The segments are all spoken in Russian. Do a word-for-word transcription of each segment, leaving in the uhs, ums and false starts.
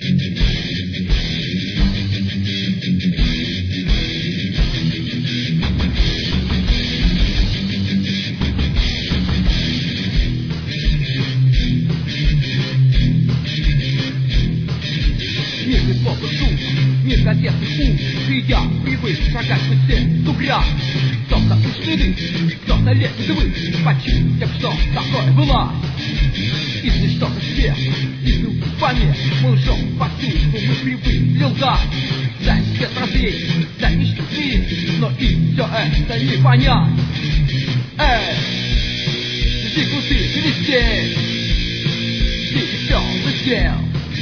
Мир без слова шум, мир газетных ум, и я привык шагать по все угря. Кто-то ушли, кто-то лезет вы, почти тем, что такое было. Если что-то сверх, и был в спаме, мы лжем повсюду, мы привыкли лгать. Дай свет развеять, дай мечту смирить, но и все это не понять. Эй, жди ты не здесь, ты все сделал.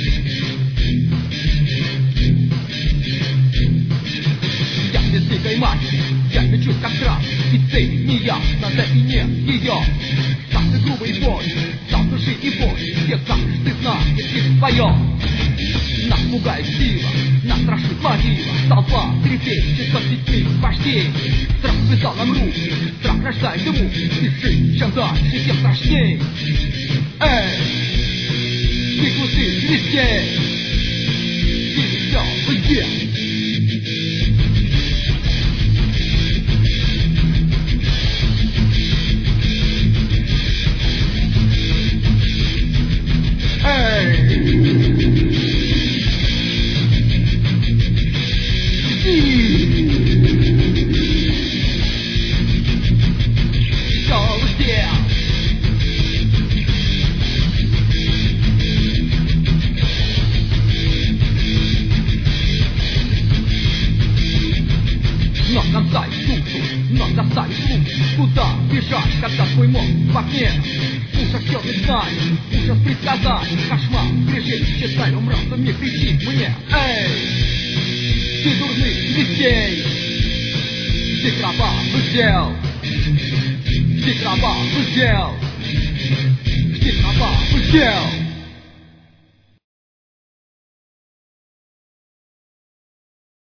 Дикой матери, я мечусь как страх, и цель не ясна, да и нет ее. Самый грубый бой, сам души и боль, где как стыдно, если вдвоем. Нас пугает сила, нас страшит могила, толпа трепещет под детьми вождей. Страх связал нам руки, страх рождает ему, и жизнь чем дальше, тем страшней. Эй, ты глушишь везде, ты все везде. Но конца и душу, но доставить лук. Куда бежать, когда твой мозг в огне? Ужас черный знай, ужас предсказаний, кошмар, прежде читай, он разум не кричит мне. Эй, ты дурный везде, ты кровавый дел, ты кровавый дел, ты кровавый дел.